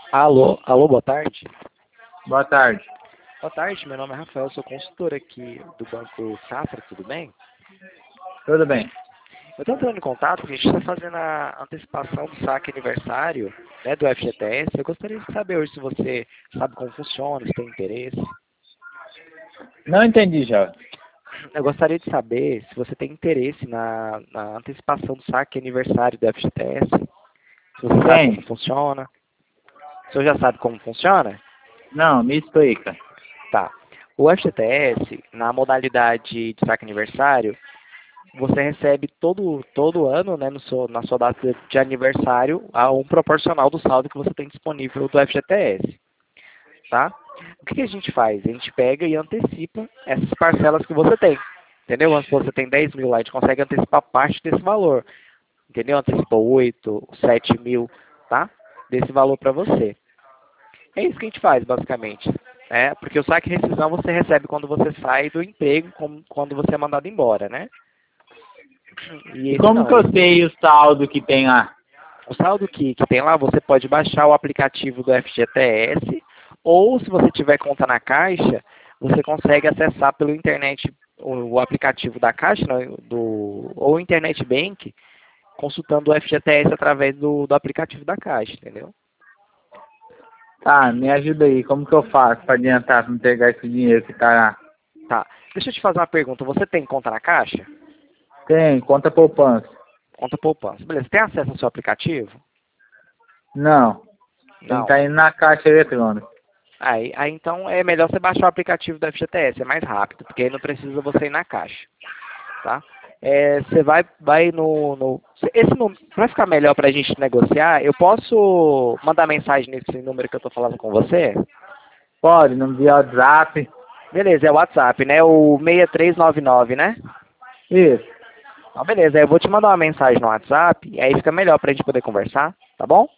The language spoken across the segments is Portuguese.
Alô, alô, boa tarde. Boa tarde. Boa tarde, meu nome é Rafael, sou consultor aqui do Banco Safra, tudo bem? Tudo bem? Eu estou entrando em contato porque a gente está fazendo a antecipação do saque aniversário, né, do FGTS. Eu gostaria de saber hoje se você sabe como funciona, se tem interesse. Não entendi, já. Eu gostaria de saber se você tem interesse na antecipação do saque aniversário do FGTS, se você sabe como Tem? funciona. O senhor já sabe como funciona? Não, me explica. Tá. O FGTS, na modalidade de saque aniversário, você recebe todo ano, né, na sua data de aniversário, a um proporcional do saldo que você tem disponível do FGTS, tá? O que a gente faz? A gente pega e antecipa essas parcelas que você tem, entendeu? Antes você tem 10 mil lá, a gente consegue antecipar parte desse valor, entendeu? Antecipa 8, 7 mil, tá? Desse valor para você. É isso que a gente faz, basicamente. Porque o saque rescisão você recebe quando você sai do emprego, quando você é mandado embora, né? E E esse como que não, eu sei o saldo que tem lá? o saldo que tem lá, você pode baixar o aplicativo do FGTS, ou se você tiver conta na Caixa, você consegue acessar pelo internet o aplicativo da Caixa, né, ou o Internet Bank, consultando o FGTS através do aplicativo da Caixa, entendeu? Tá, me ajuda aí. Como que eu faço para adiantar, para me pegar esse dinheiro que tá lá? Tá. Deixa eu te fazer uma pergunta. Você tem conta na Caixa? Tem, conta poupança. Conta poupança. Beleza. Tem acesso ao seu aplicativo? Não, tem que Não. estar indo na caixa eletrônica. Aí então é melhor você baixar o aplicativo do FGTS, é mais rápido, porque aí não precisa você ir na Caixa, tá? Você vai esse número, para ficar melhor para a gente negociar, eu posso mandar mensagem nesse número que eu estou falando com você? Pode, não via WhatsApp. Beleza, é o WhatsApp, né? O 6399, né? Isso. Então, beleza, aí eu vou te mandar uma mensagem no WhatsApp, e aí fica melhor para a gente poder conversar, tá bom?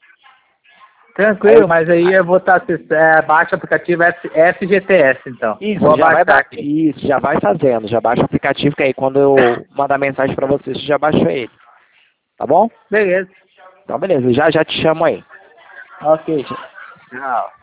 Aí Tranquilo, mas aí eu vou estar baixa o aplicativo FGTS, então. isso, Vou abaixar aqui. isso, já vai fazendo, já baixa o aplicativo, que aí quando eu mandar mensagem para você, você já baixou ele, tá bom? Beleza. Então, beleza, já te chamo aí. Ok. Tchau.